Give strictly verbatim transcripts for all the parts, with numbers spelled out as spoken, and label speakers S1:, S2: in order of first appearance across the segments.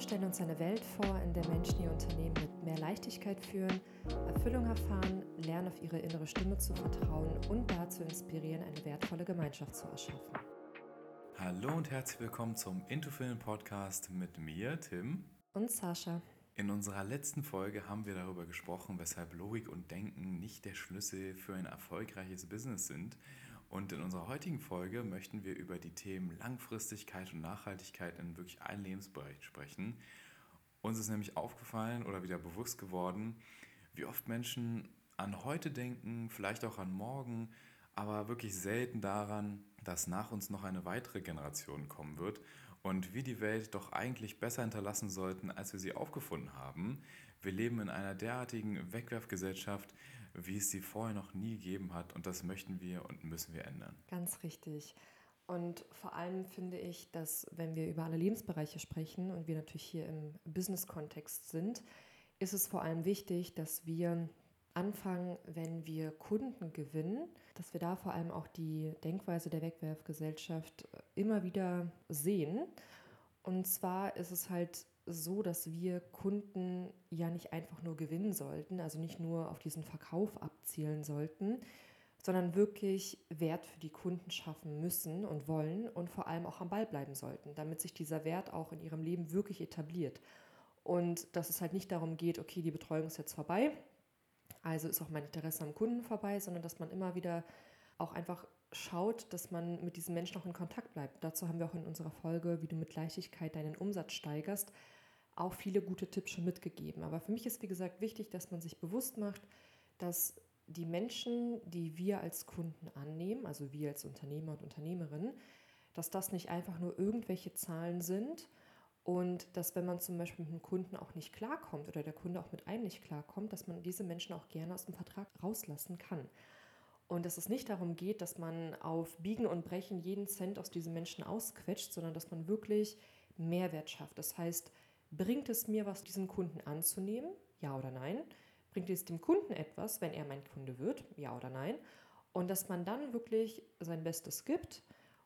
S1: stellen uns eine Welt vor, in der Menschen ihr Unternehmen mit mehr Leichtigkeit führen, Erfüllung erfahren, lernen, auf ihre innere Stimme zu vertrauen und dazu inspirieren, eine wertvolle Gemeinschaft zu erschaffen.
S2: Hallo und herzlich willkommen zum Intofilm Podcast mit mir, Tim.
S1: Und Sascha.
S2: In unserer letzten Folge haben wir darüber gesprochen, weshalb Logik und Denken nicht der Schlüssel für ein erfolgreiches Business sind. Und in unserer heutigen Folge möchten wir über die Themen Langfristigkeit und Nachhaltigkeit in wirklich allen Lebensbereichen sprechen. Uns ist nämlich aufgefallen oder wieder bewusst geworden, wie oft Menschen an heute denken, vielleicht auch an morgen, aber wirklich selten daran, dass nach uns noch eine weitere Generation kommen wird und wir die Welt doch eigentlich besser hinterlassen sollten, als wir sie aufgefunden haben. Wir leben in einer derartigen Wegwerfgesellschaft, wie es sie vorher noch nie gegeben hat, und das möchten wir und müssen wir ändern.
S1: Ganz richtig. Und vor allem finde ich, dass wenn wir über alle Lebensbereiche sprechen und wir natürlich hier im Business-Kontext sind, ist es vor allem wichtig, dass wir anfangen, wenn wir Kunden gewinnen, dass wir da vor allem auch die Denkweise der Wegwerfgesellschaft immer wieder sehen. Und zwar ist es halt so, dass wir Kunden ja nicht einfach nur gewinnen sollten, also nicht nur auf diesen Verkauf abzielen sollten, sondern wirklich Wert für die Kunden schaffen müssen und wollen und vor allem auch am Ball bleiben sollten, damit sich dieser Wert auch in ihrem Leben wirklich etabliert. Und dass es halt nicht darum geht, okay, die Betreuung ist jetzt vorbei, also ist auch mein Interesse am Kunden vorbei, sondern dass man immer wieder auch einfach schaut, dass man mit diesen Menschen auch in Kontakt bleibt. Dazu haben wir auch in unserer Folge, wie du mit Leichtigkeit deinen Umsatz steigerst, auch viele gute Tipps schon mitgegeben. Aber für mich ist, wie gesagt, wichtig, dass man sich bewusst macht, dass die Menschen, die wir als Kunden annehmen, also wir als Unternehmer und Unternehmerin, dass das nicht einfach nur irgendwelche Zahlen sind und dass, wenn man zum Beispiel mit einem Kunden auch nicht klarkommt oder der Kunde auch mit einem nicht klarkommt, dass man diese Menschen auch gerne aus dem Vertrag rauslassen kann. Und dass es nicht darum geht, dass man auf Biegen und Brechen jeden Cent aus diesen Menschen ausquetscht, sondern dass man wirklich Mehrwert schafft. Das heißt, bringt es mir was, diesen Kunden anzunehmen? Ja oder nein? Bringt es dem Kunden etwas, wenn er mein Kunde wird? Ja oder nein? Und dass man dann wirklich sein Bestes gibt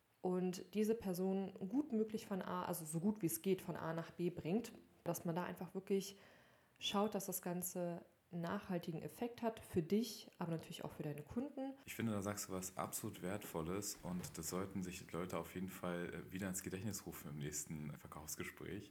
S1: und diese Person gut möglich von A, also so gut wie es geht, von A nach B bringt, dass man da einfach wirklich schaut, dass das Ganze einen nachhaltigen Effekt hat für dich, aber natürlich auch für deine Kunden.
S2: Ich finde, da sagst du was absolut Wertvolles, und das sollten sich Leute auf jeden Fall wieder ins Gedächtnis rufen im nächsten Verkaufsgespräch.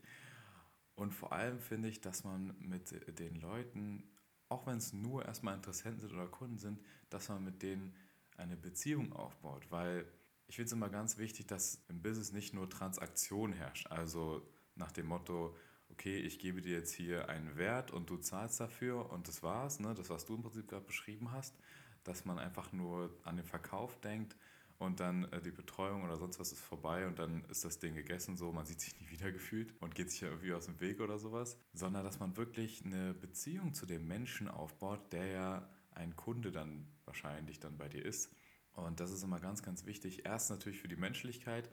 S2: Und vor allem finde ich, dass man mit den Leuten, auch wenn es nur erstmal Interessenten sind oder Kunden sind, dass man mit denen eine Beziehung aufbaut, weil ich finde es immer ganz wichtig, dass im Business nicht nur Transaktion herrscht, also nach dem Motto, okay, ich gebe dir jetzt hier einen Wert und du zahlst dafür und das war's, ne? Das, was du im Prinzip gerade beschrieben hast, dass man einfach nur an den Verkauf denkt und dann äh, die Betreuung oder sonst was ist vorbei und dann ist das Ding gegessen, so, man sieht sich nie wieder gefühlt und geht sich ja irgendwie aus dem Weg oder sowas, sondern dass man wirklich eine Beziehung zu dem Menschen aufbaut, der ja ein Kunde dann wahrscheinlich dann bei dir ist. Und das ist immer ganz, ganz wichtig. Erst natürlich für die Menschlichkeit,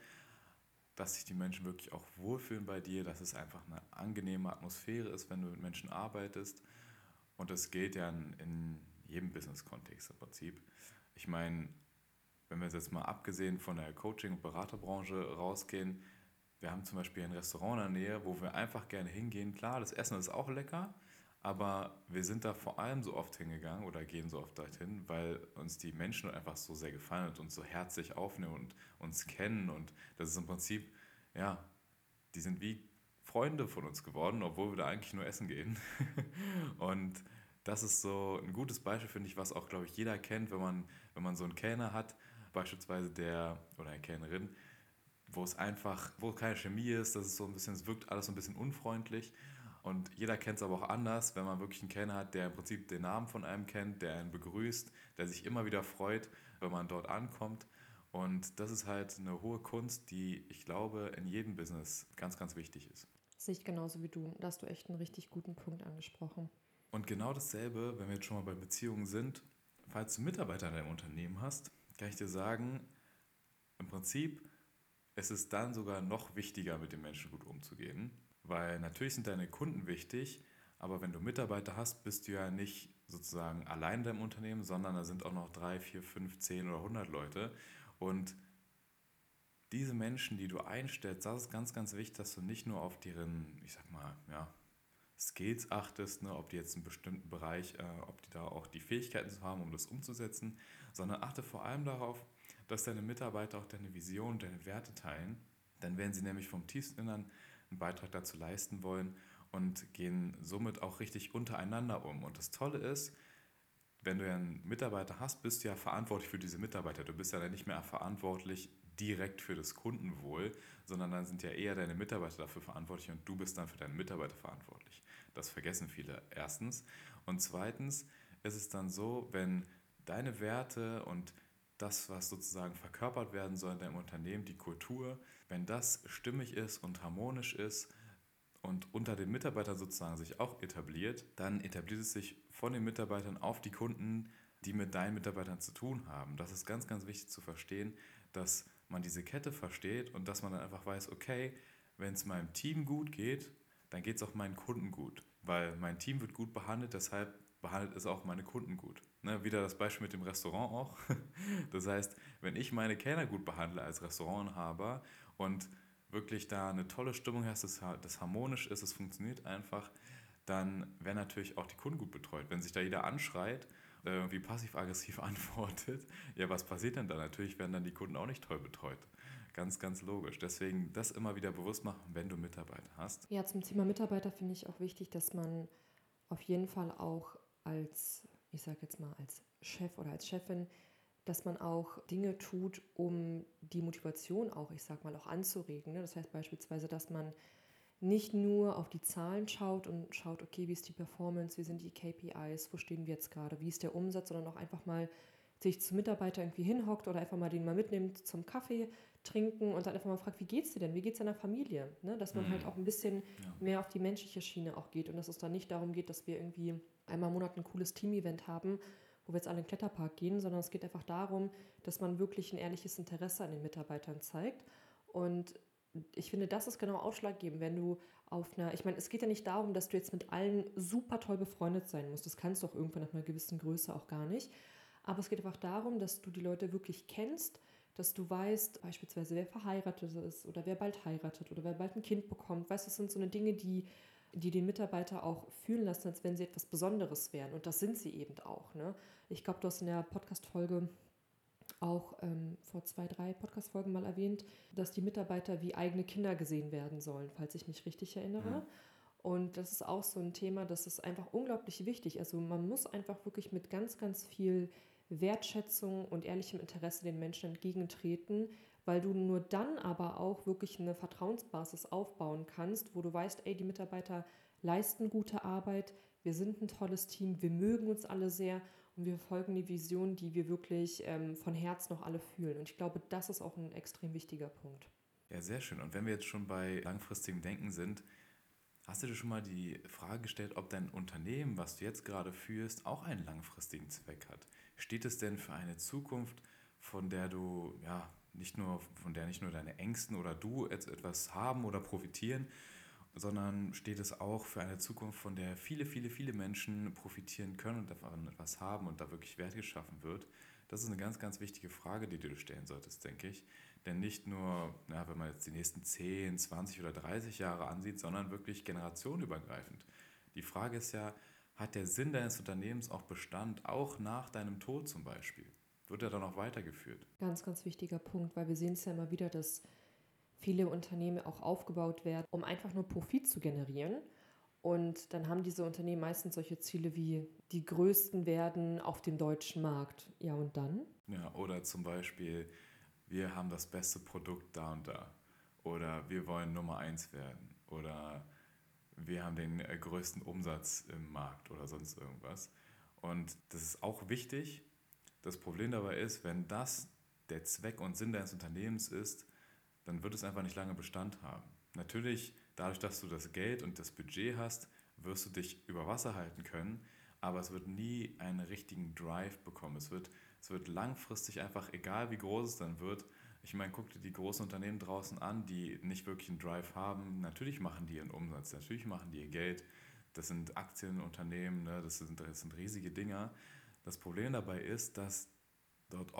S2: dass sich die Menschen wirklich auch wohlfühlen bei dir, dass es einfach eine angenehme Atmosphäre ist, wenn du mit Menschen arbeitest. Und das gilt ja in, in jedem Business-Kontext im Prinzip. Ich meine, wenn wir jetzt mal abgesehen von der Coaching- und Beraterbranche rausgehen, wir haben zum Beispiel ein Restaurant in der Nähe, wo wir einfach gerne hingehen. Klar, das Essen ist auch lecker, aber wir sind da vor allem so oft hingegangen oder gehen so oft dorthin, weil uns die Menschen einfach so sehr gefallen und uns so herzlich aufnehmen und uns kennen. Und das ist im Prinzip, ja, die sind wie Freunde von uns geworden, obwohl wir da eigentlich nur essen gehen. Und das ist so ein gutes Beispiel, finde ich, was auch, glaube ich, jeder kennt, wenn man, wenn man so einen Kellner hat, beispielsweise der oder eine Kellnerin, wo es einfach, wo keine Chemie ist, das ist so ein bisschen, es wirkt alles so ein bisschen unfreundlich. Und jeder kennt es aber auch anders, wenn man wirklich einen Kellner hat, der im Prinzip den Namen von einem kennt, der einen begrüßt, der sich immer wieder freut, wenn man dort ankommt. Und das ist halt eine hohe Kunst, die, ich glaube, in jedem Business ganz, ganz wichtig ist.
S1: Sehe ich genauso wie du. Da hast du echt einen richtig guten Punkt angesprochen.
S2: Und genau dasselbe, wenn wir jetzt schon mal bei Beziehungen sind, falls du Mitarbeiter in deinem Unternehmen hast, kann ich dir sagen, im Prinzip ist es dann sogar noch wichtiger, mit den Menschen gut umzugehen. Weil natürlich sind deine Kunden wichtig, aber wenn du Mitarbeiter hast, bist du ja nicht sozusagen allein in deinem Unternehmen, sondern da sind auch noch drei, vier, fünf, zehn oder hundert Leute. Und diese Menschen, die du einstellst, das ist ganz, ganz wichtig, dass du nicht nur auf deren, ich sag mal, ja, Skills achtest, ne, ob die jetzt einen bestimmten Bereich, äh, ob die da auch die Fähigkeiten zu haben, um das umzusetzen, sondern achte vor allem darauf, dass deine Mitarbeiter auch deine Vision, deine Werte teilen. Dann werden sie nämlich vom tiefsten Innern einen Beitrag dazu leisten wollen und gehen somit auch richtig untereinander um. Und das Tolle ist, wenn du ja einen Mitarbeiter hast, bist du ja verantwortlich für diese Mitarbeiter. Du bist ja dann nicht mehr verantwortlich direkt für das Kundenwohl, sondern dann sind ja eher deine Mitarbeiter dafür verantwortlich und du bist dann für deine Mitarbeiter verantwortlich. Das vergessen viele erstens. Und zweitens ist es dann so, wenn deine Werte und das, was sozusagen verkörpert werden soll in deinem Unternehmen, die Kultur, wenn das stimmig ist und harmonisch ist und unter den Mitarbeitern sozusagen sich auch etabliert, dann etabliert es sich von den Mitarbeitern auf die Kunden, die mit deinen Mitarbeitern zu tun haben. Das ist ganz, ganz wichtig zu verstehen, dass man diese Kette versteht und dass man dann einfach weiß, okay, wenn es meinem Team gut geht, dann geht es auch meinen Kunden gut, weil mein Team wird gut behandelt, deshalb behandelt es auch meine Kunden gut. Ne, wieder das Beispiel mit dem Restaurant auch. Das heißt, wenn ich meine Kellner gut behandle als Restaurantinhaber und wirklich da eine tolle Stimmung hast, das, das harmonisch ist, es funktioniert einfach, dann werden natürlich auch die Kunden gut betreut. Wenn sich da jeder anschreit, äh, irgendwie passiv-aggressiv antwortet, ja, was passiert denn da? Natürlich werden dann die Kunden auch nicht toll betreut. Ganz, ganz logisch. Deswegen das immer wieder bewusst machen, wenn du Mitarbeiter hast.
S1: Ja, zum Thema Mitarbeiter finde ich auch wichtig, dass man auf jeden Fall auch als, ich sage jetzt mal, als Chef oder als Chefin, dass man auch Dinge tut, um die Motivation auch, ich sage mal, auch anzuregen. Ne? Das heißt beispielsweise, dass man nicht nur auf die Zahlen schaut und schaut, okay, wie ist die Performance, wie sind die K P Is, wo stehen wir jetzt gerade, wie ist der Umsatz, sondern auch einfach mal sich zum Mitarbeiter irgendwie hinhockt oder einfach mal den mal mitnimmt zum Kaffee trinken und dann einfach mal fragt, wie geht's dir denn, wie geht's deiner Familie? Ne? Dass man
S2: Mhm.
S1: halt auch ein bisschen
S2: Ja.
S1: mehr auf die menschliche Schiene auch geht und dass es dann nicht darum geht, dass wir irgendwie einmal im Monat ein cooles Team-Event haben, wo wir jetzt alle in den Kletterpark gehen, sondern es geht einfach darum, dass man wirklich ein ehrliches Interesse an den Mitarbeitern zeigt. Und ich finde, das ist genau ausschlaggebend, wenn du auf einer, ich meine, es geht ja nicht darum, dass du jetzt mit allen super toll befreundet sein musst. Das kannst du auch irgendwann nach einer gewissen Größe auch gar nicht. Aber es geht einfach darum, dass du die Leute wirklich kennst, dass du weißt, beispielsweise, wer verheiratet ist oder wer bald heiratet oder wer bald ein Kind bekommt. Weißt du, das sind so eine Dinge, die, die den Mitarbeiter auch fühlen lassen, als wenn sie etwas Besonderes wären. Und das sind sie eben auch. Ne? Ich glaube, du hast in der Podcast-Folge auch ähm, vor zwei, drei Podcast-Folgen mal erwähnt, dass die Mitarbeiter wie eigene Kinder gesehen werden sollen, falls ich mich richtig erinnere. Mhm. Und das ist auch so ein Thema, das ist einfach unglaublich wichtig. Also man muss einfach wirklich mit ganz, ganz viel Wertschätzung und ehrlichem Interesse den Menschen entgegentreten, weil du nur dann aber auch wirklich eine Vertrauensbasis aufbauen kannst, wo du weißt, ey, die Mitarbeiter leisten gute Arbeit, wir sind ein tolles Team, wir mögen uns alle sehr und wir verfolgen die Vision, die wir wirklich ähm, von Herz noch alle fühlen. Und ich glaube, das ist auch ein extrem wichtiger Punkt.
S2: Ja, sehr schön. Und wenn wir jetzt schon bei langfristigem Denken sind, hast du dir schon mal die Frage gestellt, ob dein Unternehmen, was du jetzt gerade führst, auch einen langfristigen Zweck hat? Steht es denn für eine Zukunft, von der du, ja, nicht nur, von der nicht nur deine Ängsten oder du jetzt etwas haben oder profitieren, sondern steht es auch für eine Zukunft, von der viele, viele, viele Menschen profitieren können und davon etwas haben und da wirklich Wert geschaffen wird? Das ist eine ganz, ganz wichtige Frage, die du dir stellen solltest, denke ich. Denn nicht nur, ja, wenn man jetzt die nächsten zehn, zwanzig oder dreißig Jahre ansieht, sondern wirklich generationenübergreifend. Die Frage ist ja, hat der Sinn deines Unternehmens auch Bestand, auch nach deinem Tod zum Beispiel? Wird er dann auch weitergeführt?
S1: Ganz, ganz wichtiger Punkt, weil wir sehen es ja immer wieder, dass viele Unternehmen auch aufgebaut werden, um einfach nur Profit zu generieren. Und dann haben diese Unternehmen meistens solche Ziele wie die größten werden auf dem deutschen Markt. Ja, und dann?
S2: Ja, oder zum Beispiel, wir haben das beste Produkt da und da. Oder wir wollen Nummer eins werden. Oder wir haben den äh, größten Umsatz im Markt oder sonst irgendwas. Und das ist auch wichtig. Das Problem dabei ist, wenn das der Zweck und Sinn deines Unternehmens ist, dann wird es einfach nicht lange Bestand haben. Natürlich, dadurch, dass du das Geld und das Budget hast, wirst du dich über Wasser halten können, aber es wird nie einen richtigen Drive bekommen. Es wird, es wird langfristig einfach, egal wie groß es dann wird, ich meine, guck dir die großen Unternehmen draußen an, die nicht wirklich einen Drive haben. Natürlich machen die ihren Umsatz, natürlich machen die ihr Geld. Das sind Aktienunternehmen, ne? das, sind, das sind riesige Dinger. Das Problem dabei ist, dass dort oft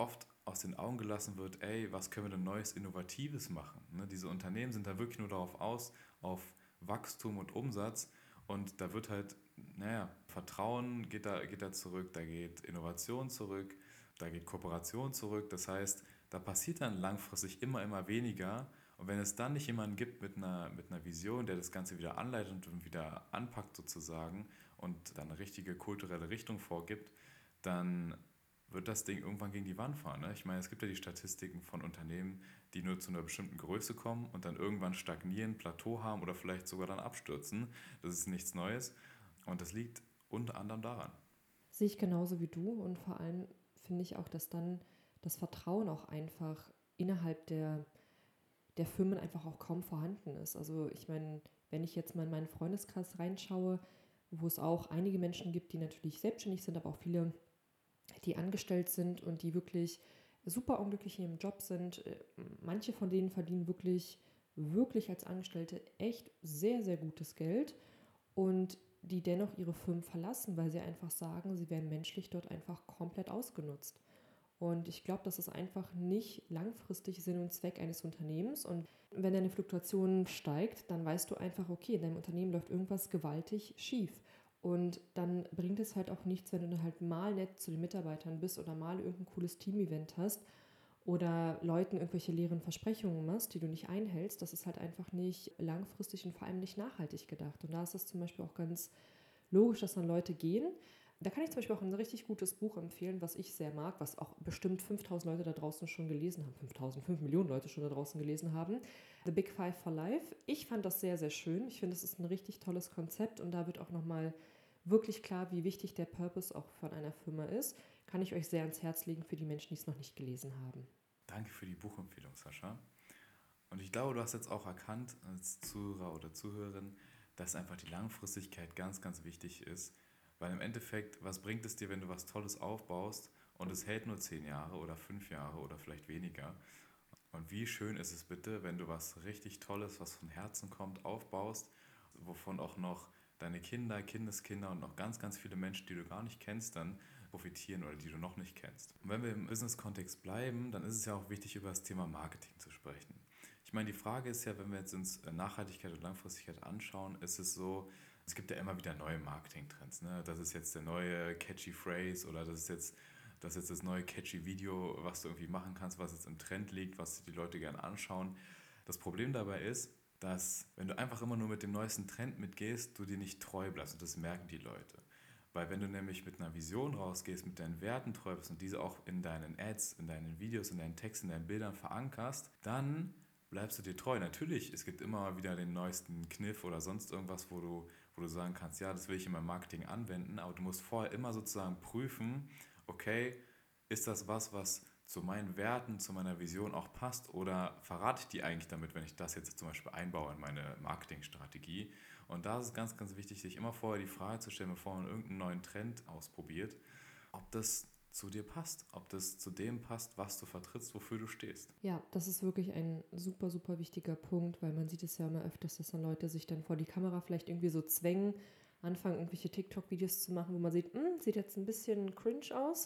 S2: aus den Augen gelassen wird, ey, was können wir denn Neues, Innovatives machen? Ne? Diese Unternehmen sind da wirklich nur darauf aus, auf Wachstum und Umsatz und da wird halt, naja, Vertrauen geht da, geht da zurück, da geht Innovation zurück, da geht Kooperation zurück. Das heißt, da passiert dann langfristig immer, immer weniger. Und wenn es dann nicht jemanden gibt mit einer, mit einer Vision, der das Ganze wieder anleitet und wieder anpackt sozusagen und dann eine richtige kulturelle Richtung vorgibt, dann wird das Ding irgendwann gegen die Wand fahren. Ne? Ich meine, es gibt ja die Statistiken von Unternehmen, die nur zu einer bestimmten Größe kommen und dann irgendwann stagnieren, Plateau haben oder vielleicht sogar dann abstürzen. Das ist nichts Neues und das liegt unter anderem daran.
S1: Sehe ich genauso wie du und vor allem finde ich auch, dass dann das Vertrauen auch einfach innerhalb der, der Firmen einfach auch kaum vorhanden ist. Also ich meine, wenn ich jetzt mal in meinen Freundeskreis reinschaue, wo es auch einige Menschen gibt, die natürlich selbstständig sind, aber auch viele, die angestellt sind und die wirklich super unglücklich in ihrem Job sind. Manche von denen verdienen wirklich, wirklich als Angestellte echt sehr, sehr gutes Geld und die dennoch ihre Firmen verlassen, weil sie einfach sagen, sie werden menschlich dort einfach komplett ausgenutzt. Und ich glaube, das ist einfach nicht langfristig Sinn und Zweck eines Unternehmens. Und wenn deine Fluktuation steigt, dann weißt du einfach, okay, in deinem Unternehmen läuft irgendwas gewaltig schief. Und dann bringt es halt auch nichts, wenn du dann halt mal nett zu den Mitarbeitern bist oder mal irgendein cooles Team-Event hast oder Leuten irgendwelche leeren Versprechungen machst, die du nicht einhältst. Das ist halt einfach nicht langfristig und vor allem nicht nachhaltig gedacht. Und da ist es zum Beispiel auch ganz logisch, dass dann Leute gehen. Da kann ich zum Beispiel auch ein richtig gutes Buch empfehlen, was ich sehr mag, was auch bestimmt fünftausend Leute da draußen schon gelesen haben, fünftausend, fünf Millionen Leute schon da draußen gelesen haben. The Big Five for Life. Ich fand das sehr, sehr schön. Ich finde, das ist ein richtig tolles Konzept und da wird auch nochmal wirklich klar, wie wichtig der Purpose auch von einer Firma ist. Kann ich euch sehr ans Herz legen für die Menschen, die es noch nicht gelesen haben.
S2: Danke für die Buchempfehlung, Sascha. Und ich glaube, du hast jetzt auch erkannt als Zuhörer oder Zuhörerin, dass einfach die Langfristigkeit ganz, ganz wichtig ist. Weil im Endeffekt, was bringt es dir, wenn du was Tolles aufbaust und es hält nur zehn Jahre oder fünf Jahre oder vielleicht weniger? Und wie schön ist es bitte, wenn du was richtig Tolles, was von Herzen kommt, aufbaust, wovon auch noch deine Kinder, Kindeskinder und noch ganz, ganz viele Menschen, die du gar nicht kennst, dann profitieren oder die du noch nicht kennst. Und wenn wir im Business-Kontext bleiben, dann ist es ja auch wichtig, über das Thema Marketing zu sprechen. Ich meine, die Frage ist ja, wenn wir jetzt uns Nachhaltigkeit und Langfristigkeit anschauen, ist es so, es gibt ja immer wieder neue Marketing-Trends. Ne? Das ist jetzt der neue catchy Phrase oder das ist jetzt das, ist jetzt das neue catchy Video, was du irgendwie machen kannst, was jetzt im Trend liegt, was die Leute gerne anschauen. Das Problem dabei ist, dass wenn du einfach immer nur mit dem neuesten Trend mitgehst, du dir nicht treu bleibst und das merken die Leute. Weil wenn du nämlich mit einer Vision rausgehst, mit deinen Werten treu bist und diese auch in deinen Ads, in deinen Videos, in deinen Texten, in deinen Bildern verankerst, dann bleibst du dir treu. Natürlich, es gibt immer wieder den neuesten Kniff oder sonst irgendwas, wo du, wo du sagen kannst, ja, das will ich in meinem Marketing anwenden, aber du musst vorher immer sozusagen prüfen, okay, ist das was, was zu meinen Werten, zu meiner Vision auch passt oder verrate ich die eigentlich damit, wenn ich das jetzt zum Beispiel einbaue in meine Marketingstrategie? Und da ist es ganz, ganz wichtig, sich immer vorher die Frage zu stellen, bevor man irgendeinen neuen Trend ausprobiert, ob das zu dir passt, ob das zu dem passt, was du vertrittst, wofür du stehst.
S1: Ja, das ist wirklich ein super, super wichtiger Punkt, weil man sieht es ja immer öfters, dass dann Leute sich dann vor die Kamera vielleicht irgendwie so zwängen, anfangen irgendwelche TikTok-Videos zu machen, wo man sieht, hm, sieht jetzt ein bisschen cringe aus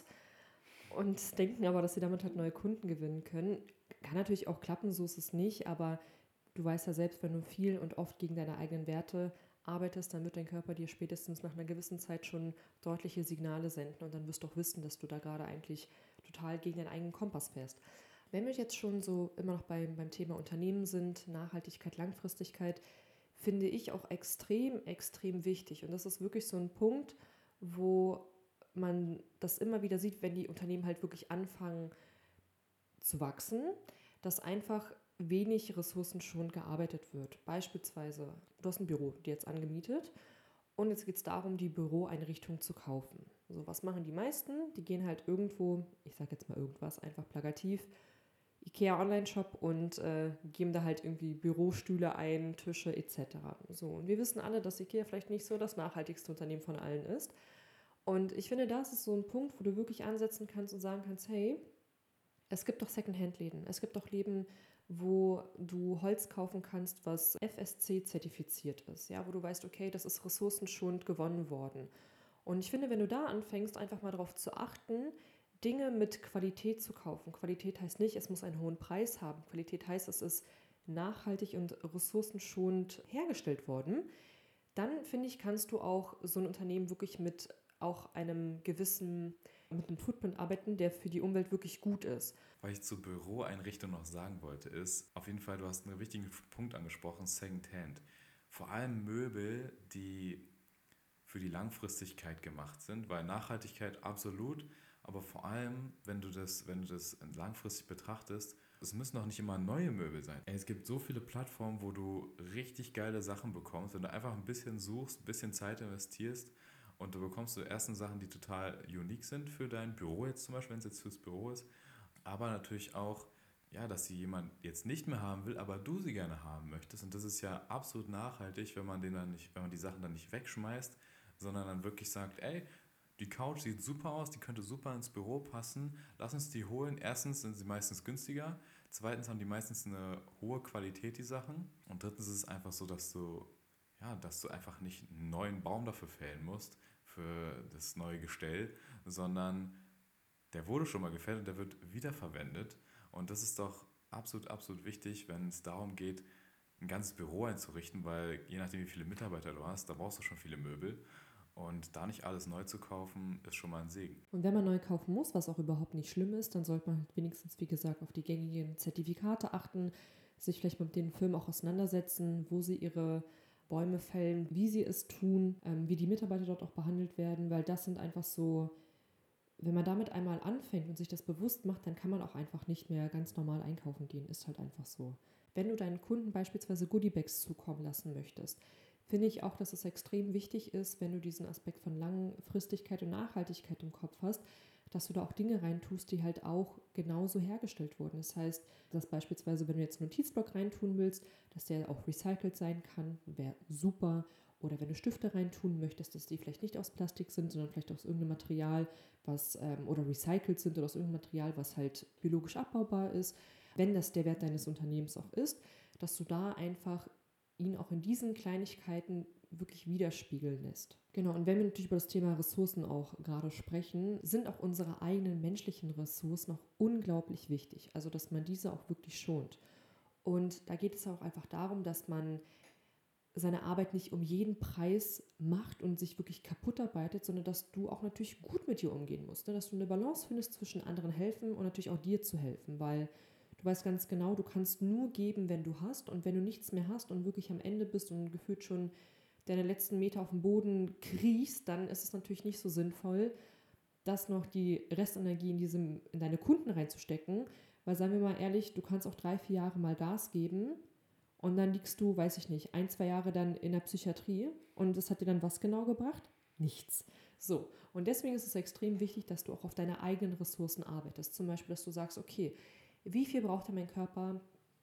S1: und denken aber, dass sie damit halt neue Kunden gewinnen können. Kann natürlich auch klappen, so ist es nicht, aber du weißt ja selbst, wenn du viel und oft gegen deine eigenen Werte arbeitest, dann wird dein Körper dir spätestens nach einer gewissen Zeit schon deutliche Signale senden und dann wirst du auch wissen, dass du da gerade eigentlich total gegen deinen eigenen Kompass fährst. Wenn wir jetzt schon so immer noch beim, beim Thema Unternehmen sind, Nachhaltigkeit, Langfristigkeit, finde ich auch extrem, extrem wichtig. Und das ist wirklich so ein Punkt, wo man das immer wieder sieht, wenn die Unternehmen halt wirklich anfangen zu wachsen, dass einfach wenig ressourcenschonend gearbeitet wird. Beispielsweise, du hast ein Büro, dir jetzt angemietet und jetzt geht es darum, die Büroeinrichtung zu kaufen. So, was machen die meisten? Die gehen halt irgendwo, ich sage jetzt mal irgendwas, einfach plakativ, IKEA Online-Shop und äh, geben da halt irgendwie Bürostühle ein, Tische et cetera. So, und wir wissen alle, dass IKEA vielleicht nicht so das nachhaltigste Unternehmen von allen ist. Und ich finde, das ist so ein Punkt, wo du wirklich ansetzen kannst und sagen kannst, hey, es gibt doch Secondhand-Läden. Es gibt doch Läden, wo du Holz kaufen kannst, was F S C-zertifiziert ist, ja, wo du weißt, okay, das ist ressourcenschonend gewonnen worden. Und ich finde, wenn du da anfängst, einfach mal darauf zu achten, Dinge mit Qualität zu kaufen. Qualität heißt nicht, es muss einen hohen Preis haben. Qualität heißt, es ist nachhaltig und ressourcenschonend hergestellt worden. Dann, finde ich, kannst du auch so ein Unternehmen wirklich mit auch einem gewissen, mit einem Footprint arbeiten, der für die Umwelt wirklich gut ist.
S2: Was ich zur Büroeinrichtung noch sagen wollte, ist, auf jeden Fall, du hast einen wichtigen Punkt angesprochen, Secondhand. Vor allem Möbel, die für die Langfristigkeit gemacht sind, weil Nachhaltigkeit absolut, aber vor allem, wenn du das, wenn du das langfristig betrachtest, es müssen auch nicht immer neue Möbel sein. Es gibt so viele Plattformen, wo du richtig geile Sachen bekommst, wenn du einfach ein bisschen suchst, ein bisschen Zeit investierst und du bekommst du erstens Sachen, die total unique sind für dein Büro jetzt zum Beispiel, wenn es jetzt fürs Büro ist, aber natürlich auch, ja, dass sie jemand jetzt nicht mehr haben will, aber du sie gerne haben möchtest. Und das ist ja absolut nachhaltig, wenn man den dann nicht, wenn man die Sachen dann nicht wegschmeißt, sondern dann wirklich sagt, ey, die Couch sieht super aus, die könnte super ins Büro passen, lass uns die holen. Erstens sind sie meistens günstiger, zweitens haben die meistens eine hohe Qualität, die Sachen. Und drittens ist es einfach so, dass du, ja, dass du einfach nicht einen neuen Baum dafür fällen musst, für das neue Gestell, sondern der wurde schon mal gefällt und der wird wiederverwendet. Und das ist doch absolut, absolut wichtig, wenn es darum geht, ein ganzes Büro einzurichten, weil je nachdem, wie viele Mitarbeiter du hast, da brauchst du schon viele Möbel. Und da nicht alles neu zu kaufen, ist schon mal ein Segen.
S1: Und wenn man neu kaufen muss, was auch überhaupt nicht schlimm ist, dann sollte man halt wenigstens, wie gesagt, auf die gängigen Zertifikate achten, sich vielleicht mit den Firmen auch auseinandersetzen, wo sie ihre Bäume fällen, wie sie es tun, ähm, wie die Mitarbeiter dort auch behandelt werden, weil das sind einfach so, wenn man damit einmal anfängt und sich das bewusst macht, dann kann man auch einfach nicht mehr ganz normal einkaufen gehen, ist halt einfach so. Wenn du deinen Kunden beispielsweise Goodiebags zukommen lassen möchtest, finde ich auch, dass es extrem wichtig ist, wenn du diesen Aspekt von Langfristigkeit und Nachhaltigkeit im Kopf hast, dass du da auch Dinge reintust, die halt auch genauso hergestellt wurden. Das heißt, dass beispielsweise, wenn du jetzt einen Notizblock reintun willst, dass der auch recycelt sein kann, wäre super. Oder wenn du Stifte reintun möchtest, dass die vielleicht nicht aus Plastik sind, sondern vielleicht aus irgendeinem Material, was ähm, oder recycelt sind oder aus irgendeinem Material, was halt biologisch abbaubar ist. Wenn das der Wert deines Unternehmens auch ist, dass du da einfach ihn auch in diesen Kleinigkeiten wirklich widerspiegeln lässt. Genau, und wenn wir natürlich über das Thema Ressourcen auch gerade sprechen, sind auch unsere eigenen menschlichen Ressourcen noch unglaublich wichtig. Also, dass man diese auch wirklich schont. Und da geht es auch einfach darum, dass man seine Arbeit nicht um jeden Preis macht und sich wirklich kaputt arbeitet, sondern dass du auch natürlich gut mit dir umgehen musst. Ne? Dass du eine Balance findest zwischen anderen helfen und natürlich auch dir zu helfen, weil du weißt ganz genau, du kannst nur geben, wenn du hast, und wenn du nichts mehr hast und wirklich am Ende bist und gefühlt schon deine letzten Meter auf dem Boden kriechst, dann ist es natürlich nicht so sinnvoll, das noch die Restenergie in, diesem, in deine Kunden reinzustecken, weil, sagen wir mal ehrlich, du kannst auch drei, vier Jahre mal Gas geben und dann liegst du, weiß ich nicht, ein, zwei Jahre dann in der Psychiatrie und das hat dir dann was genau gebracht? Nichts. So, und deswegen ist es extrem wichtig, dass du auch auf deine eigenen Ressourcen arbeitest. Zum Beispiel, dass du sagst, okay, wie viel braucht denn mein Körper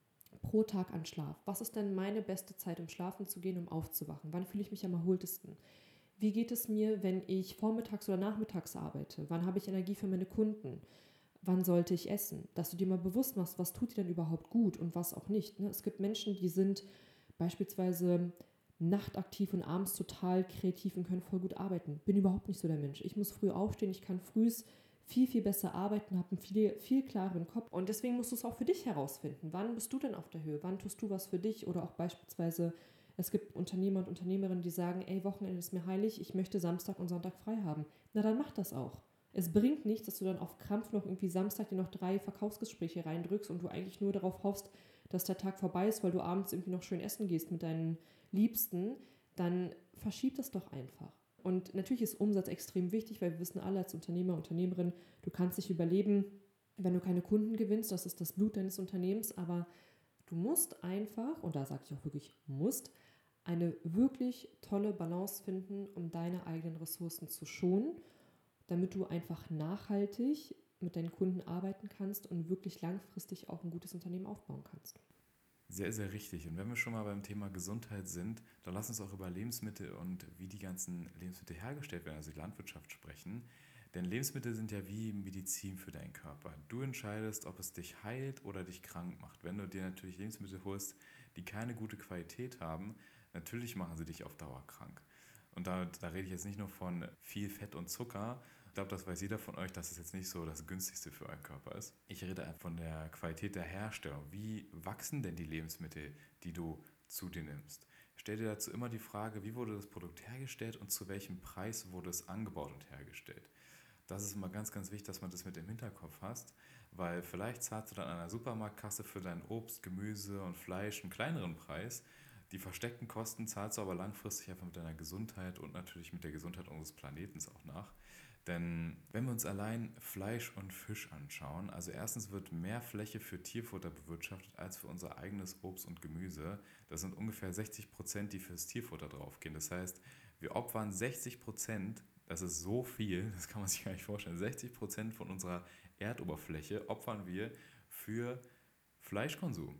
S1: pro Tag an Schlaf? Was ist denn meine beste Zeit, um schlafen zu gehen, um aufzuwachen? Wann fühle ich mich am erholtesten? Wie geht es mir, wenn ich vormittags oder nachmittags arbeite? Wann habe ich Energie für meine Kunden? Wann sollte ich essen? Dass du dir mal bewusst machst, was tut dir denn überhaupt gut und was auch nicht. Ne? Es gibt Menschen, die sind beispielsweise nachtaktiv und abends total kreativ und können voll gut arbeiten. Bin überhaupt nicht so der Mensch. Ich muss früh aufstehen, ich kann frühs viel, viel besser arbeiten, habe einen viel, viel klareren Kopf. Und deswegen musst du es auch für dich herausfinden. Wann bist du denn auf der Höhe? Wann tust du was für dich? Oder auch beispielsweise, es gibt Unternehmer und Unternehmerinnen, die sagen, ey, Wochenende ist mir heilig, ich möchte Samstag und Sonntag frei haben. Na, dann mach das auch. Es bringt nichts, dass du dann auf Krampf noch irgendwie Samstag dir noch drei Verkaufsgespräche reindrückst und du eigentlich nur darauf hoffst, dass der Tag vorbei ist, weil du abends irgendwie noch schön essen gehst mit deinen Liebsten. Dann verschieb das doch einfach. Und natürlich ist Umsatz extrem wichtig, weil wir wissen alle als Unternehmer, Unternehmerin, du kannst nicht überleben, wenn du keine Kunden gewinnst. Das ist das Blut deines Unternehmens. Aber du musst einfach, und da sage ich auch wirklich musst, eine wirklich tolle Balance finden, um deine eigenen Ressourcen zu schonen, damit du einfach nachhaltig mit deinen Kunden arbeiten kannst und wirklich langfristig auch ein gutes Unternehmen aufbauen kannst.
S2: Sehr, sehr richtig. Und wenn wir schon mal beim Thema Gesundheit sind, dann lass uns auch über Lebensmittel und wie die ganzen Lebensmittel hergestellt werden, also die Landwirtschaft sprechen. Denn Lebensmittel sind ja wie Medizin für deinen Körper. Du entscheidest, ob es dich heilt oder dich krank macht. Wenn du dir natürlich Lebensmittel holst, die keine gute Qualität haben, natürlich machen sie dich auf Dauer krank. Und da, da rede ich jetzt nicht nur von viel Fett und Zucker, Ich glaube, das weiß jeder von euch, dass es jetzt nicht so das günstigste für euren Körper ist. Ich rede einfach von der Qualität der Herstellung. Wie wachsen denn die Lebensmittel, die du zu dir nimmst? Stell dir dazu immer die Frage, wie wurde das Produkt hergestellt und zu welchem Preis wurde es angebaut und hergestellt? Das ist immer ganz, ganz wichtig, dass man das mit im Hinterkopf hast, weil vielleicht zahlst du dann an einer Supermarktkasse für dein Obst, Gemüse und Fleisch einen kleineren Preis. Die versteckten Kosten zahlst du aber langfristig einfach mit deiner Gesundheit und natürlich mit der Gesundheit unseres Planeten auch nach. Denn wenn wir uns allein Fleisch und Fisch anschauen, also erstens wird mehr Fläche für Tierfutter bewirtschaftet als für unser eigenes Obst und Gemüse. Das sind ungefähr sechzig Prozent, die fürs Tierfutter draufgehen. Das heißt, wir opfern sechzig Prozent, das ist so viel, das kann man sich gar nicht vorstellen, sechzig Prozent von unserer Erdoberfläche opfern wir für Fleischkonsum.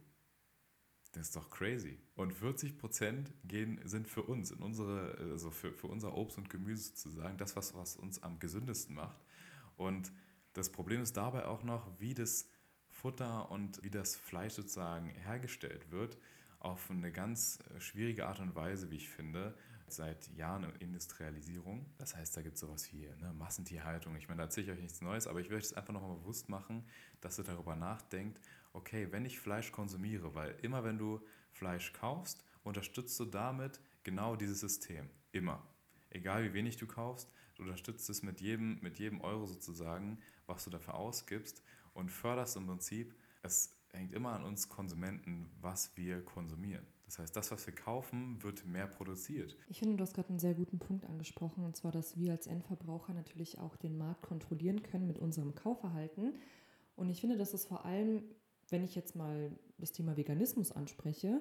S2: Das ist doch crazy. Und vierzig Prozent gehen, sind für uns, in unsere, also für, für unser Obst und Gemüse sozusagen, das, was, was uns am gesündesten macht. Und das Problem ist dabei auch noch, wie das Futter und wie das Fleisch sozusagen hergestellt wird, auf eine ganz schwierige Art und Weise, wie ich finde, seit Jahren Industrialisierung. Das heißt, da gibt es sowas wie ne, Massentierhaltung. Ich meine, da erzähle ich euch nichts Neues, aber ich will euch das einfach nochmal bewusst machen, dass ihr darüber nachdenkt, okay, wenn ich Fleisch konsumiere, weil immer wenn du Fleisch kaufst, unterstützt du damit genau dieses System. Immer. Egal wie wenig du kaufst, du unterstützt es mit jedem, mit jedem Euro sozusagen, was du dafür ausgibst und förderst im Prinzip, es hängt immer an uns Konsumenten, was wir konsumieren. Das heißt, das, was wir kaufen, wird mehr produziert.
S1: Ich finde, du hast gerade einen sehr guten Punkt angesprochen, und zwar, dass wir als Endverbraucher natürlich auch den Markt kontrollieren können mit unserem Kaufverhalten. Und ich finde, dass es vor allem, wenn ich jetzt mal das Thema Veganismus anspreche,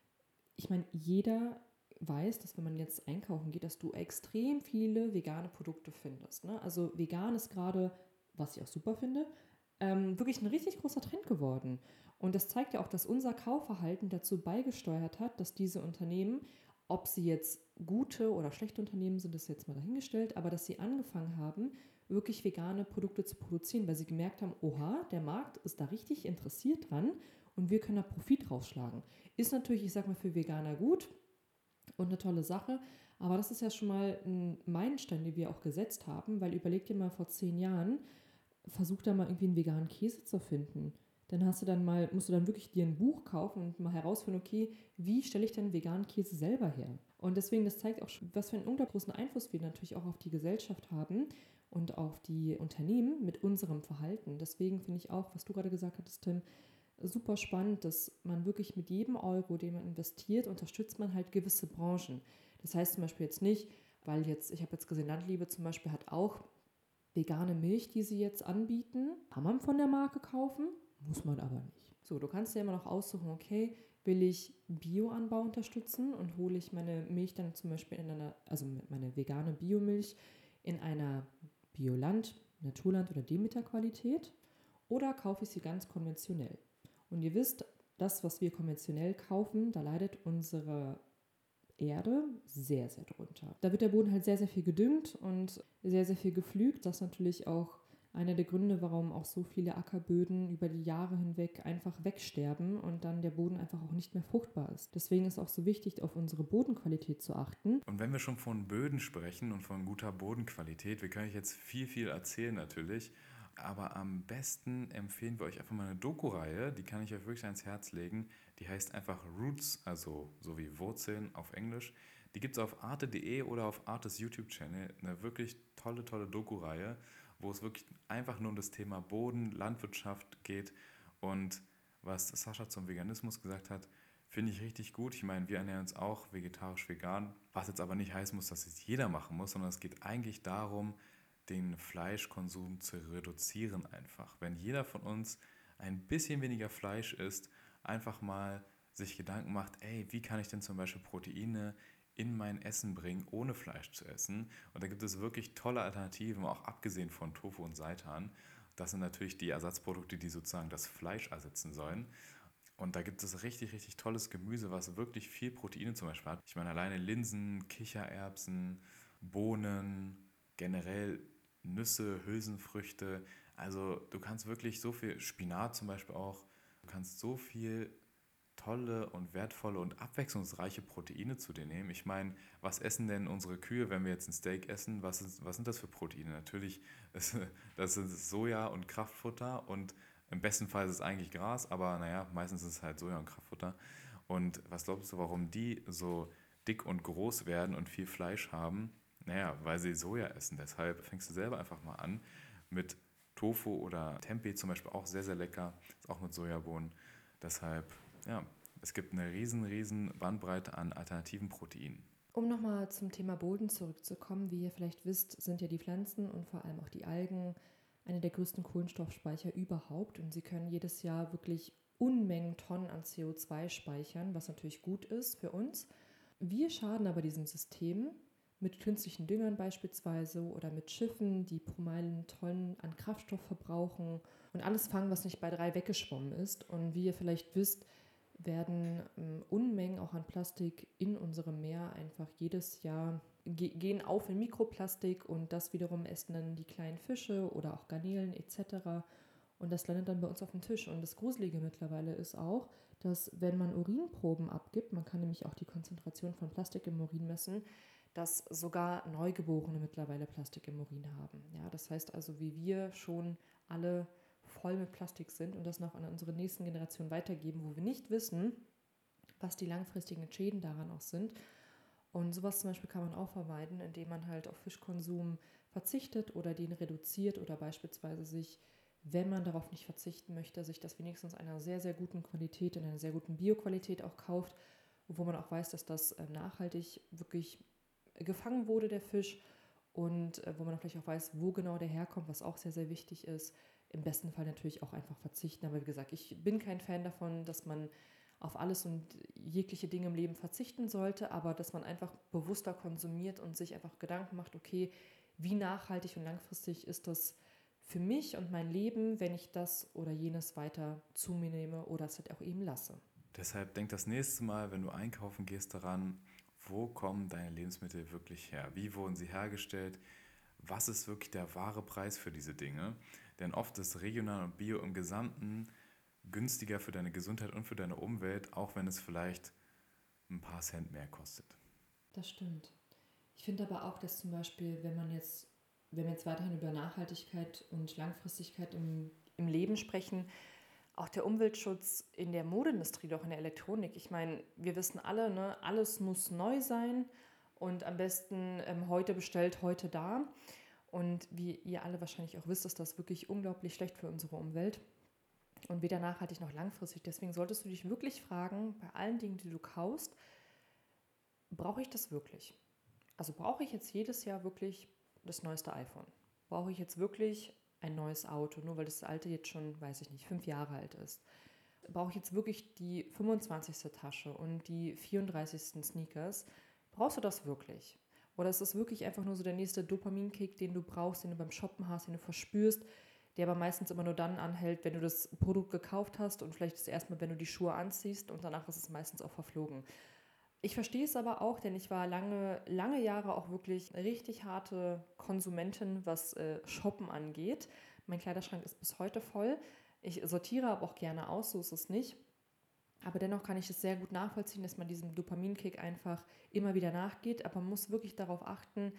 S1: ich meine, jeder weiß, dass wenn man jetzt einkaufen geht, dass du extrem viele vegane Produkte findest. Ne? Also vegan ist gerade, was ich auch super finde, ähm, wirklich ein richtig großer Trend geworden. Und das zeigt ja auch, dass unser Kaufverhalten dazu beigesteuert hat, dass diese Unternehmen, ob sie jetzt gute oder schlechte Unternehmen sind, ist jetzt mal dahingestellt, aber dass sie angefangen haben, wirklich vegane Produkte zu produzieren, weil sie gemerkt haben, oha, der Markt ist da richtig interessiert dran und wir können da Profit rausschlagen. Ist natürlich, ich sag mal, für Veganer gut und eine tolle Sache, aber das ist ja schon mal ein Meilenstein, den wir auch gesetzt haben, weil überleg dir mal vor zehn Jahren, versuch da mal irgendwie einen veganen Käse zu finden. Dann hast du dann mal, musst du dann wirklich dir ein Buch kaufen und mal herausfinden, okay, wie stelle ich denn veganen Käse selber her? Und deswegen, das zeigt auch, was für einen unglaublich großen Einfluss wir natürlich auch auf die Gesellschaft haben und auf die Unternehmen mit unserem Verhalten. Deswegen finde ich auch, was du gerade gesagt hattest, Tim, super spannend, dass man wirklich mit jedem Euro, den man investiert, unterstützt man halt gewisse Branchen. Das heißt zum Beispiel jetzt nicht, weil jetzt, ich habe jetzt gesehen, Landliebe zum Beispiel hat auch vegane Milch, die sie jetzt anbieten, kann man von der Marke kaufen, muss man aber nicht. So, du kannst dir immer noch aussuchen, okay, will ich Bioanbau unterstützen und hole ich meine Milch dann zum Beispiel in einer, also meine vegane Biomilch in einer Bioland, Naturland oder Demeter-Qualität, oder kaufe ich sie ganz konventionell. Und ihr wisst, das, was wir konventionell kaufen, da leidet unsere Erde sehr, sehr drunter. Da wird der Boden halt sehr, sehr viel gedüngt und sehr, sehr viel gepflügt. Das ist natürlich auch einer der Gründe, warum auch so viele Ackerböden über die Jahre hinweg einfach wegsterben und dann der Boden einfach auch nicht mehr fruchtbar ist. Deswegen ist auch so wichtig, auf unsere Bodenqualität zu achten.
S2: Und wenn wir schon von Böden sprechen und von guter Bodenqualität, wir können euch jetzt viel, viel erzählen natürlich, aber am besten empfehlen wir euch einfach mal eine Doku-Reihe, die kann ich euch wirklich ans Herz legen. Die heißt einfach Roots, also so wie Wurzeln auf Englisch. Die gibt es auf arte punkt de oder auf Artes YouTube-Channel. Eine wirklich tolle, tolle Doku-Reihe, wo es wirklich einfach nur um das Thema Boden, Landwirtschaft geht. Und was Sascha zum Veganismus gesagt hat, finde ich richtig gut. Ich meine, wir ernähren uns auch vegetarisch-vegan, was jetzt aber nicht heißen muss, dass es jeder machen muss, sondern es geht eigentlich darum, den Fleischkonsum zu reduzieren einfach. Wenn jeder von uns ein bisschen weniger Fleisch isst, einfach mal sich Gedanken macht, ey, wie kann ich denn zum Beispiel Proteine in mein Essen bringen, ohne Fleisch zu essen? Und da gibt es wirklich tolle Alternativen, auch abgesehen von Tofu und Seitan. Das sind natürlich die Ersatzprodukte, die sozusagen das Fleisch ersetzen sollen. Und da gibt es richtig, richtig tolles Gemüse, was wirklich viel Proteine zum Beispiel hat. Ich meine, alleine Linsen, Kichererbsen, Bohnen, generell Nüsse, Hülsenfrüchte. Also du kannst wirklich so viel, Spinat zum Beispiel auch, du kannst so viel tolle und wertvolle und abwechslungsreiche Proteine zu dir nehmen. Ich meine, was essen denn unsere Kühe, wenn wir jetzt ein Steak essen? Was, ist, was sind das für Proteine? Natürlich, ist, das sind Soja und Kraftfutter und im besten Fall ist es eigentlich Gras, aber naja, meistens ist es halt Soja und Kraftfutter. Und was glaubst du, warum die so dick und groß werden und viel Fleisch haben? Naja, weil sie Soja essen. Deshalb fängst du selber einfach mal an mit Tofu oder Tempeh zum Beispiel, auch sehr, sehr lecker. Ist auch mit Sojabohnen. Deshalb, ja, es gibt eine riesen, riesen Bandbreite an alternativen Proteinen.
S1: Um nochmal zum Thema Boden zurückzukommen, wie ihr vielleicht wisst, sind ja die Pflanzen und vor allem auch die Algen eine der größten Kohlenstoffspeicher überhaupt. Und sie können jedes Jahr wirklich Unmengen Tonnen an C O zwei speichern, was natürlich gut ist für uns. Wir schaden aber diesem System mit künstlichen Düngern beispielsweise oder mit Schiffen, die pro Meilen Tonnen an Kraftstoff verbrauchen und alles fangen, was nicht bei drei weggeschwommen ist. Und wie ihr vielleicht wisst, werden ähm, Unmengen auch an Plastik in unserem Meer einfach jedes Jahr, ge- gehen auf in Mikroplastik und das wiederum essen dann die kleinen Fische oder auch Garnelen et cetera. Und das landet dann bei uns auf dem Tisch. Und das Gruselige mittlerweile ist auch, dass wenn man Urinproben abgibt, man kann nämlich auch die Konzentration von Plastik im Urin messen, dass sogar Neugeborene mittlerweile Plastik im Urin haben. Ja, das heißt also, wie wir schon alle voll mit Plastik sind und das noch an unsere nächsten Generationen weitergeben, wo wir nicht wissen, was die langfristigen Schäden daran auch sind. Und sowas zum Beispiel kann man auch vermeiden, indem man halt auf Fischkonsum verzichtet oder den reduziert oder beispielsweise sich, wenn man darauf nicht verzichten möchte, sich das wenigstens in einer sehr, sehr guten Qualität, in einer sehr guten Bioqualität auch kauft, wo man auch weiß, dass das nachhaltig wirklich gefangen wurde, der Fisch, und wo man vielleicht auch weiß, wo genau der herkommt, was auch sehr, sehr wichtig ist. Im besten Fall natürlich auch einfach verzichten. Aber wie gesagt, ich bin kein Fan davon, dass man auf alles und jegliche Dinge im Leben verzichten sollte, aber dass man einfach bewusster konsumiert und sich einfach Gedanken macht, okay, wie nachhaltig und langfristig ist das für mich und mein Leben, wenn ich das oder jenes weiter zu mir nehme oder es halt auch eben lasse.
S2: Deshalb denk das nächste Mal, wenn du einkaufen gehst, daran, wo kommen deine Lebensmittel wirklich her? Wie wurden sie hergestellt? Was ist wirklich der wahre Preis für diese Dinge? Denn oft ist regional und bio im Gesamten günstiger für deine Gesundheit und für deine Umwelt, auch wenn es vielleicht ein paar Cent mehr kostet.
S1: Das stimmt. Ich finde aber auch, dass zum Beispiel, wenn man jetzt, wenn wir jetzt weiterhin über Nachhaltigkeit und Langfristigkeit im, im Leben sprechen, auch der Umweltschutz in der Modeindustrie, doch in der Elektronik. Ich meine, wir wissen alle, ne, alles muss neu sein und am besten ähm, heute bestellt, heute da. Und wie ihr alle wahrscheinlich auch wisst, ist das wirklich unglaublich schlecht für unsere Umwelt und weder nachhaltig noch langfristig. Deswegen solltest du dich wirklich fragen, bei allen Dingen, die du kaufst, brauche ich das wirklich? Also brauche ich jetzt jedes Jahr wirklich das neueste iPhone? Brauche ich jetzt wirklich ein neues Auto, nur weil das alte jetzt schon, weiß ich nicht, fünf Jahre alt ist? Brauche ich jetzt wirklich die fünfundzwanzigste Tasche und die vierunddreißigsten Sneakers? Brauchst du das wirklich? Oder ist das wirklich einfach nur so der nächste Dopaminkick, den du brauchst, den du beim Shoppen hast, den du verspürst, der aber meistens immer nur dann anhält, wenn du das Produkt gekauft hast und vielleicht das erste Mal, wenn du die Schuhe anziehst und danach ist es meistens auch verflogen. Ich verstehe es aber auch, denn ich war lange, lange Jahre auch wirklich richtig harte Konsumentin, was äh, Shoppen angeht. Mein Kleiderschrank ist bis heute voll. Ich sortiere aber auch gerne aus, so ist es nicht. Aber dennoch kann ich es sehr gut nachvollziehen, dass man diesem Dopaminkick einfach immer wieder nachgeht. Aber man muss wirklich darauf achten,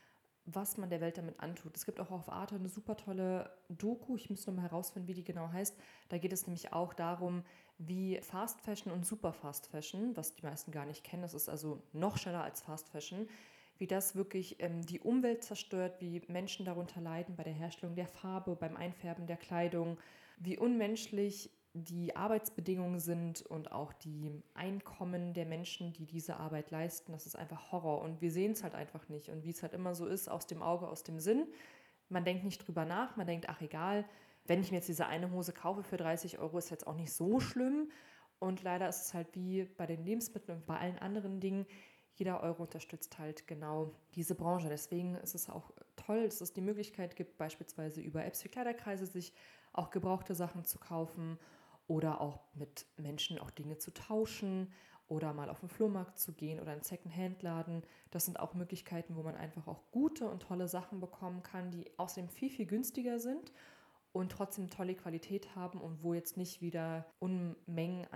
S1: was man der Welt damit antut. Es gibt auch auf Arte eine super tolle Doku, ich müsste noch mal herausfinden, wie die genau heißt. Da geht es nämlich auch darum, wie Fast Fashion und Super Fast Fashion, was die meisten gar nicht kennen, das ist also noch schneller als Fast Fashion, wie das wirklich ähm, die Umwelt zerstört, wie Menschen darunter leiden bei der Herstellung der Farbe, beim Einfärben der Kleidung, wie unmenschlich die Arbeitsbedingungen sind und auch die Einkommen der Menschen, die diese Arbeit leisten. Das ist einfach Horror und wir sehen es halt einfach nicht. Und wie es halt immer so ist, aus dem Auge, aus dem Sinn. Man denkt nicht drüber nach, man denkt, ach egal, wenn ich mir jetzt diese eine Hose kaufe für dreißig Euro, ist jetzt auch nicht so schlimm. Und leider ist es halt wie bei den Lebensmitteln und bei allen anderen Dingen, jeder Euro unterstützt halt genau diese Branche. Deswegen ist es auch toll, dass es die Möglichkeit gibt, beispielsweise über Apps wie Kleiderkreise sich auch gebrauchte Sachen zu kaufen oder auch mit Menschen auch Dinge zu tauschen oder mal auf den Flohmarkt zu gehen oder einen Second-Hand-Laden. Das sind auch Möglichkeiten, wo man einfach auch gute und tolle Sachen bekommen kann, die außerdem viel, viel günstiger sind und trotzdem tolle Qualität haben und wo jetzt nicht wieder Unmengen an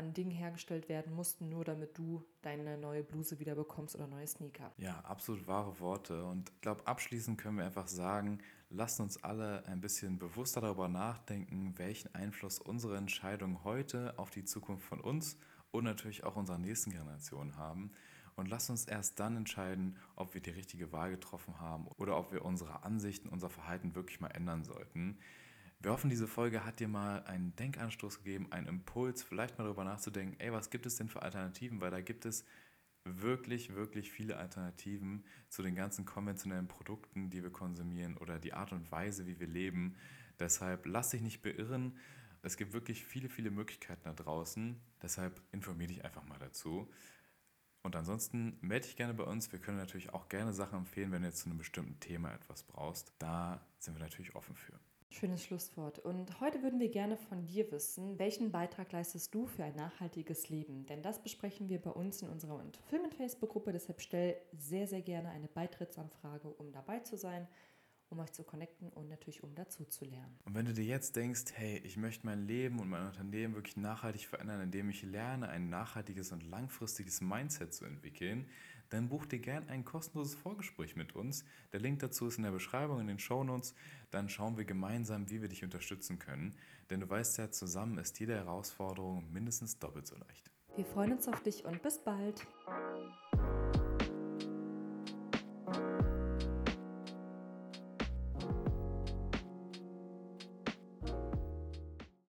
S1: an Dingen hergestellt werden mussten, nur damit du deine neue Bluse wieder bekommst oder neue Sneaker.
S2: Ja, absolut wahre Worte. Und ich glaube, abschließend können wir einfach sagen, lasst uns alle ein bisschen bewusster darüber nachdenken, welchen Einfluss unsere Entscheidungen heute auf die Zukunft von uns und natürlich auch unserer nächsten Generation haben. Und lasst uns erst dann entscheiden, ob wir die richtige Wahl getroffen haben oder ob wir unsere Ansichten, unser Verhalten wirklich mal ändern sollten. Wir hoffen, diese Folge hat dir mal einen Denkanstoß gegeben, einen Impuls, vielleicht mal darüber nachzudenken, ey, was gibt es denn für Alternativen? Weil da gibt es wirklich, wirklich viele Alternativen zu den ganzen konventionellen Produkten, die wir konsumieren oder die Art und Weise, wie wir leben. Deshalb lass dich nicht beirren. Es gibt wirklich viele, viele Möglichkeiten da draußen. Deshalb informier dich einfach mal dazu. Und ansonsten melde dich gerne bei uns. Wir können natürlich auch gerne Sachen empfehlen, wenn du jetzt zu einem bestimmten Thema etwas brauchst. Da sind wir natürlich offen für.
S1: Schönes Schlusswort. Und heute würden wir gerne von dir wissen, welchen Beitrag leistest du für ein nachhaltiges Leben? Denn das besprechen wir bei uns in unserer Film- und Facebook-Gruppe. Deshalb stell sehr, sehr gerne eine Beitrittsanfrage, um dabei zu sein, um euch zu connecten und natürlich um dazu zu lernen.
S2: Und wenn du dir jetzt denkst, hey, ich möchte mein Leben und mein Unternehmen wirklich nachhaltig verändern, indem ich lerne, ein nachhaltiges und langfristiges Mindset zu entwickeln, dann buch dir gern ein kostenloses Vorgespräch mit uns. Der Link dazu ist in der Beschreibung, in den Shownotes. Dann schauen wir gemeinsam, wie wir dich unterstützen können. Denn du weißt ja, zusammen ist jede Herausforderung mindestens doppelt so leicht.
S1: Wir freuen uns auf dich und bis bald.